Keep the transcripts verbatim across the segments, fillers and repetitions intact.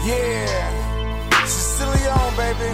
Yeah, Sicilian, baby.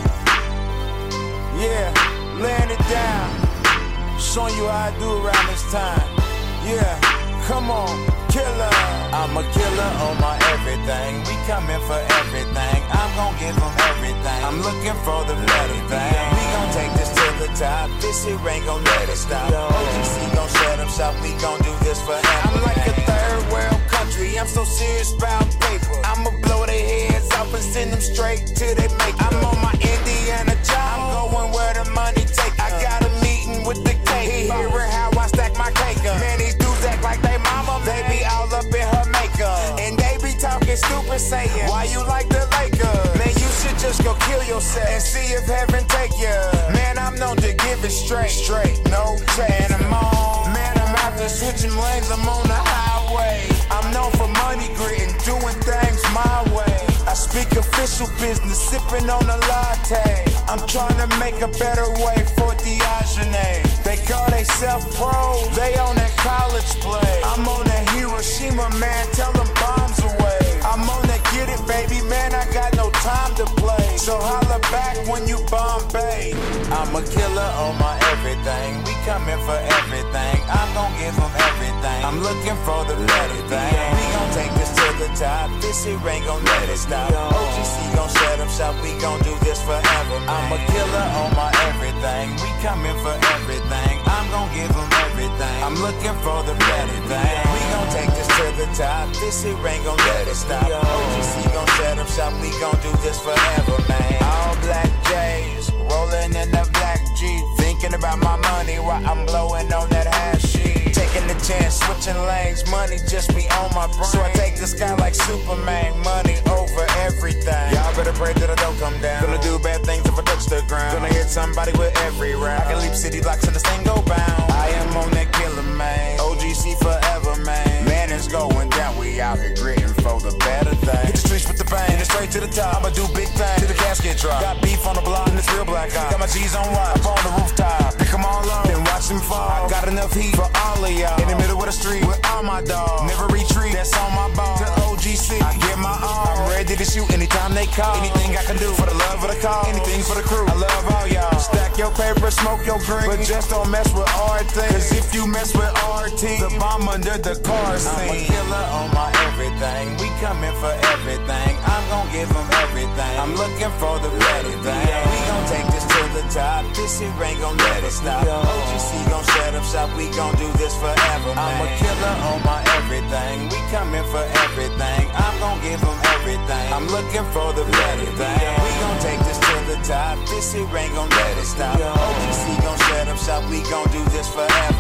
Yeah, laying it down, showing you how I do around this time. Yeah, come on, killer. I'm a killer on my everything. We coming for everything. I'm gon' give them everything. I'm looking for the better thing. We gon' take this to the top. This here ain't gon' let it stop. O G C gon' shut up shop. We gon' do this forever. I'm like a third world country. I'm so serious about paper. I'ma blow their heads off and send them straight to they make. I'm on my Indiana job. I'm going where the money take. I got a meeting with the cake. He hearing how I stack my cake up. Man, these dudes act like they mama. They be all up in her makeup. And they be talking stupid, saying, why you like the Lakers? Man, you should just go kill yourself and see if heaven take you. Man, I'm known to give it straight. Straight, no check. And I'm on. Man, I'm after switching lanes. I'm on the highway. I'm known for money, grit, and doing things my way. I speak official business, sipping on a latte. I'm trying to make a better way for Diogenes. They call they self-pros, they on that college play. I'm on that Hiroshima, man, tell them bombs away. I'm on that get it, baby, man, I got no time to play. So holla back when you Bombay. I'm a killer on my everything. We coming for everything. I'm gon' give them everything. I'm looking for the better thing. We gon' take this to the top. This here ain't gon' let it stop. O G C gon' shut up shop. We gon' do this forever, man. I'm a killer on my everything. We coming for everything. I'm gon' give them everything. I'm looking for the better thing. We gon' take this to the top. This here ain't gon' let it stop. O G C gon' shut up shop. We gon' do this forever, man. All black J's, rolling in the black Jeep. Thinking about my money while I'm blowing on that hash sheet. Taking the chance, switching lanes, money just be on my brain. So I take the sky like Superman, money over everything. Y'all better pray that I don't come down. Gonna do bad things if I touch the ground. Gonna hit somebody with every round. I can leap city blocks and this thing go bound. I am on that killer, man. O G C forever, man. Man, it's going down. We out here gritting for the better thing. Hit the streets with the bang, and it's straight to the top. I'ma do big things till the casket drop. Got beef on the block and it's real black eye. Got my G's on rock, up on the rooftop. Pick them all up, then watch them fall. I got enough heat for all of y'all. In the middle of the street with all my dogs. Never retreat, that's on my ball. To O G C, I get my all. I'm ready to shoot anytime they call. Anything I can do for the love of the call. Anything for the crew, I love all y'all. Stack your paper, smoke your green, but just don't mess with R T. Cause if you mess with R T, the bomb under the car scene. I'm a killer on my everything. We coming for everything. I'm gon' give them everything. I'm looking for the better thing. We gon' take this to the top. This here ain't gon' let it stop. O G C gon' shut up shop. We gon' do this forever, man. I'm a killer on my everything. We coming for everything. I'm gon' give them everything. I'm looking for the better thing. We gon' take this to the top. This here ain't gon' let it stop. O G C gon' shut up shop. We gon' do this forever.